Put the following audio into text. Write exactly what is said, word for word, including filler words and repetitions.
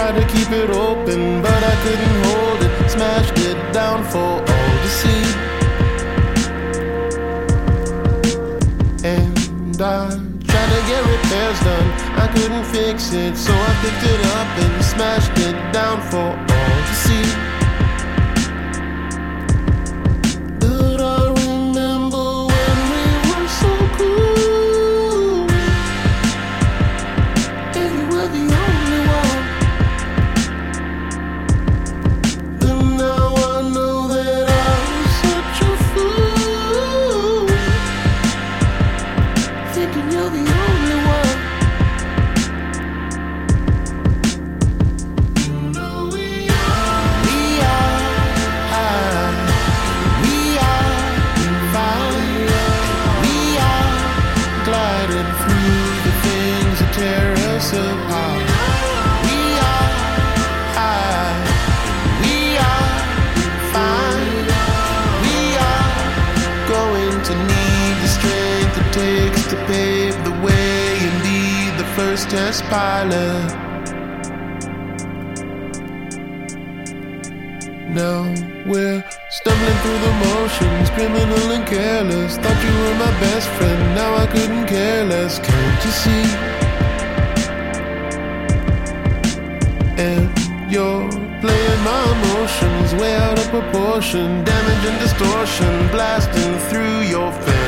tried to keep it open, but I couldn't hold it. Smashed it down for all to see. And I tried to get repairs done, I couldn't fix it, so I picked it up and smashed it down for all to see. But I remember when we were so cool, and you were the only one. And now I know that I was such a fool, thinking you're the only one. You know we are, we are, we are fine. We are gliding through the things that tear us apart. We are high, we are fine. We are going to need the strength it takes to pave the way and be the first test pilot. Now we're stumbling through the motions, criminal and careless. Thought you were my best friend, now I couldn't care less. Can't you see? And you're playing my emotions way out of proportion, damage and distortion blasting through your face.